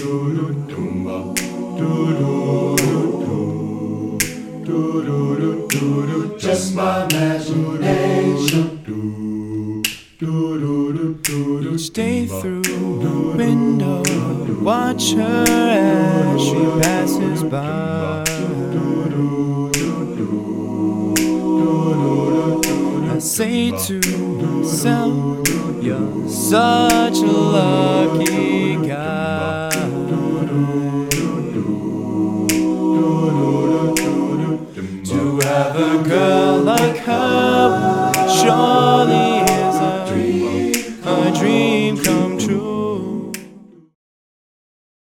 Just my imagination. Each day through the window, watch her as she passes by. I say to myself, you're such a lucky guy.